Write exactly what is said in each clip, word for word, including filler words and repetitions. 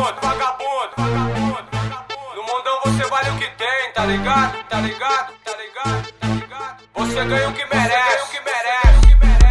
vagabundo, vagabundo, vagabundo. No mundão você vale o que tem, tá ligado? Tá ligado? Tá ligado? Tá ligado? Você ganha o que merece, o que merece.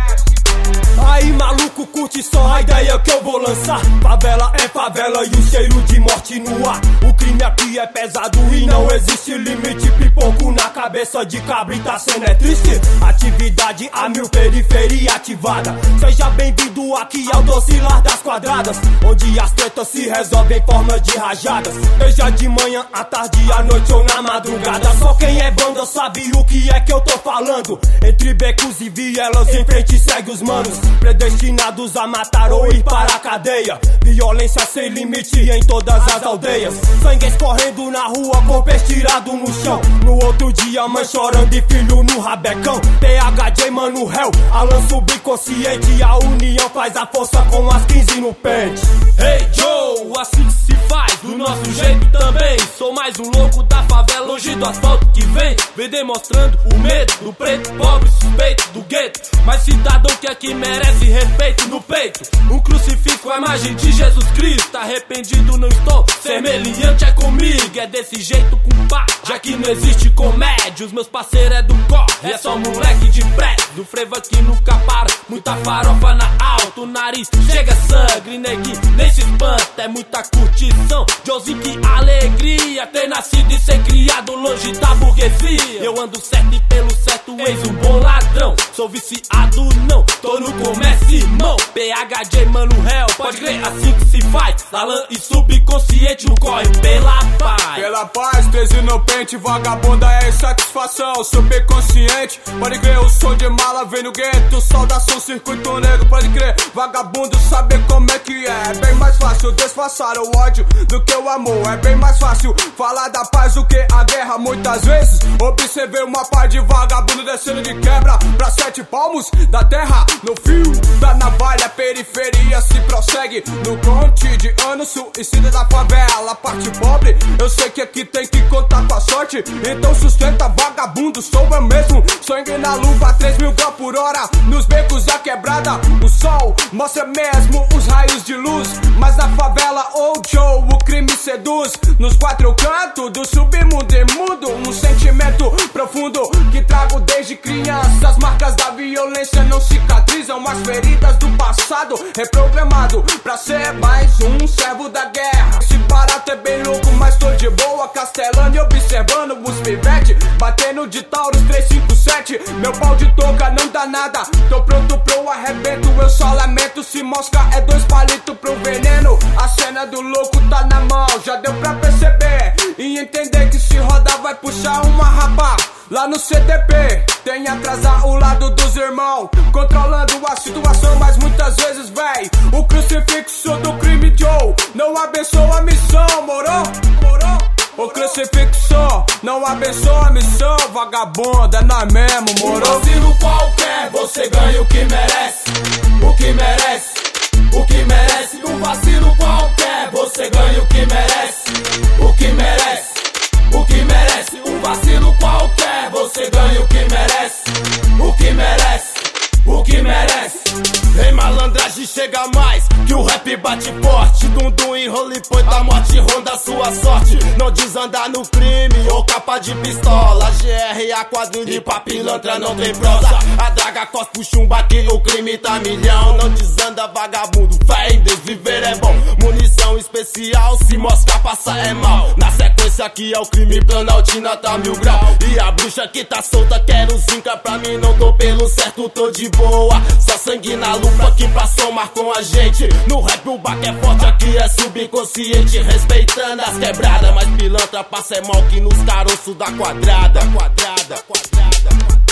Aí maluco, curte só a ideia que eu vou lançar. Favela é favela e o cheiro de morte no ar. O crime aqui é pesado e não existe limite. Pipoco na cabeça de cabrita, cena é triste. Atividade a mil, periferia ativada. Seja bem-vindo aqui ao Docilar das Quadradas, onde as tretas se resolvem em forma de rajadas. Seja de manhã, à tarde, à noite ou na madrugada. Só quem é banda sabe o que é que eu tô falando. Entre becos e vielas, em frente segue os manos, predestinados a matar ou ir para a cadeia. Violência sem limite em todas as aldeias. Sangue escorrendo na rua, corpo estirado no chão. No outro dia, mãe chorando e filho no rabecão. P H J, mano, réu, Alan subconsciente. A união faz a força com as quinze no pente. Hey Joe, assim que se faz, do nosso jeito também. Sou mais um louco da favela, longe do asfalto que vem. Vem demonstrando o medo do preto, pobre, suspeito do gueto. Mas cidadão que aqui merece respeito no peito. Um crucifixo com a imagem de Jesus Cristo. Arrependido não estou, semelhante é comigo. É desse jeito, compa, já que não existe comédia. Os meus parceiros é do corre, é só moleque de prédio. Do frevo aqui nunca para, muita farofa na alta. O nariz chega sangue, neguinho, nem se espanta. É muita curtição, Josinho, que alegria. Ter nascido e ser criado longe da burguesia. Eu ando certo e pelo certo eis um bom ladrão. Sou viciado não, tô no comércio irmão. P H J, mano, réu, pode crer, assim que se faz. Alan e subconsciente no corre pela paz. Pela paz, treze no pente, vagabunda é insatisfação. Subconsciente, pode crer, o som de mala vem no gueto. Saudação, circuito negro, pode crer. Vagabundo sabe como é que é. É bem mais fácil disfarçar o ódio do que o amor. É bem mais fácil falar da paz do que a guerra. Muitas vezes observei uma par de vagabundo descendo de quebra pra sete palmos da terra. No fio da navalha, periferia se prossegue. No cotidiano, suicida da favela. Parte pobre, eu sei que aqui tem que contar com a sorte. Então sustenta vagabundo, sou eu mesmo. Sangue na luva, três mil graus por hora. Nos becos da quebrada, o sol mostra mesmo os raios de luz. Mas na favela, oh Joe, o crime seduz. Nos quatro cantos do submundo imundo, um sentimento profundo que trago desde criança. As marcas da violência não cicatrizam as feridas do passado, reprogramado pra ser mais um servo da guerra. Esse barato é bem louco, mas tô de boa, castelando e observando os pivete, batendo de Taurus três cinco sete. Meu pau de touca não dá nada, tô pronto pro arrebento. Eu só lamento, se mosca é dois palitos pro veneno. A cena do louco tá na mão, já deu pra perceber e entender que se rodar vai puxar uma rapa. Lá no C T P, tem atrasar o lado dos irmãos, controlando a situação, mas muitas vezes, véi, o crucifixo do crime, Joe, não abençoa a missão, morou? Morou? O crucifixo não abençoa a missão, vagabundo, é nós mesmo, morou? Um vacilo qualquer, você ganha o que merece, o que merece, o que merece. Um vacilo qualquer, você ganha o que merece, o que merece, o que merece. Um vacilo qualquer, você ganha o que merece, o que merece, o que merece. Em malandragem chega mais, que o rap bate forte. Dundum e roleplay da morte ronda sua sorte. Não desandar no crime ou capa de pistola. G R A quadrilha pra pilantra não tem prosa. A draga cospe o chumbo aqui, o crime tá milhão. Não desanda vagabundo, fé em Deus, viver é bom. Munição especial, se mosca passa é mal. Na sequência aqui é o crime, Planaltina tá mil grau. E a bruxa que tá solta quero zinca, pra mim não tô pelo certo, tô de boa. Só sangue na lupa aqui pra somar com a gente. No rap o baque é forte, aqui é subconsciente. Respeitando as quebradas, mas pilantra passa é mal que nos caroços da quadrada. Quadrada, quadrada, quadrada.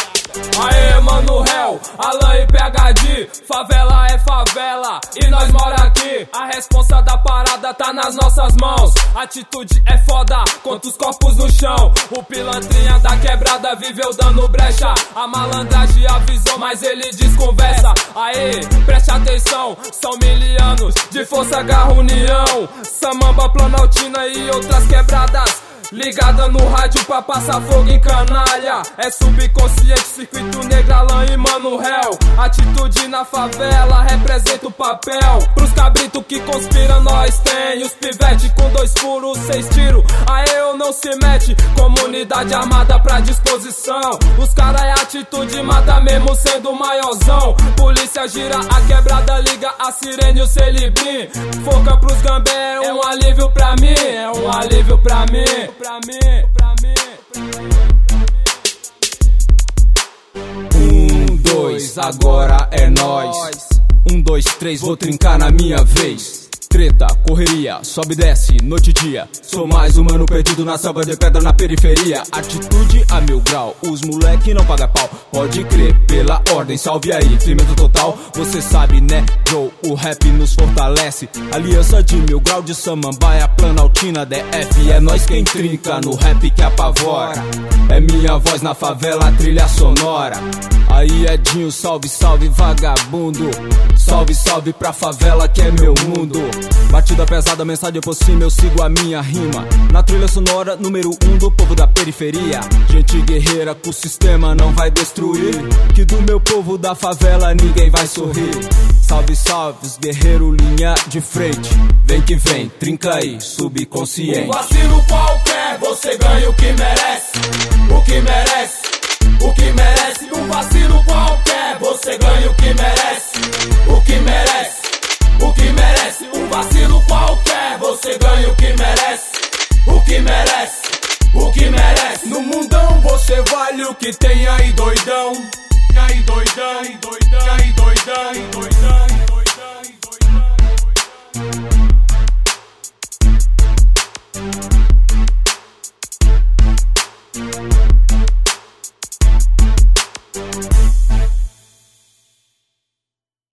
Aê, mano, réu, Alan e P H J, favela é favela e nós mora aqui. A responsa da parada tá nas nossas mãos. Atitude é foda, quantos corpos no chão. O pilantrinha da quebrada viveu dando brecha. A malandragem avisou, mas ele desconversa. Aê, preste atenção, são milianos de força, garra, união. Samamba, Planaltina e outras quebradas ligada no rádio pra passar fogo em canalha. É subconsciente, circuito negro, Alan e Mano Hell. Atitude na favela, representa o papel. Pros cabritos que conspiram, nós tem os pivete com dois furos, seis tiros. Aê, eu não se mete, comunidade armada pra disposição. Os cara é atitude, mata mesmo sendo maiorzão. Polícia gira a quebrada, liga a sirene e o celibrim. Foca pros gambé, é um alívio pra mim. É um alívio pra mim, pra mim, pra mim. Um, dois, agora é nós. Um, dois, três, vou trincar na minha vez. Treta, correria, sobe e desce, noite e dia. Sou mais um mano perdido na selva de pedra na periferia. Atitude a mil grau, os moleque não paga pau. Pode crer, pela ordem, salve aí, firmeza total. Você sabe né, Joe, o rap nos fortalece. Aliança de mil grau de Samambaia, Planaltina, D F. É nós quem trinca no rap que apavora. É minha voz na favela, trilha sonora. Aí Edinho, salve, salve vagabundo. Salve, salve pra favela que é meu mundo. Batida pesada, mensagem por cima, eu sigo a minha rima. Na trilha sonora, número um do povo da periferia. Gente guerreira que o sistema não vai destruir. Que do meu povo da favela ninguém vai sorrir. Salve, salve, os guerreiros, linha de frente. Vem que vem, trinca aí, subconsciente. Um vacilo qualquer, você ganha o que merece. O que merece, o que merece. Um vacilo qualquer, você ganha o que merece. O que merece, o que merece. Um vacilo qualquer, você ganha o que merece. O que merece, o que merece. No mundão você vale o que tem aí, doidão. Aí, doidão, aí, doidão, aí, doidão, aí, doidão.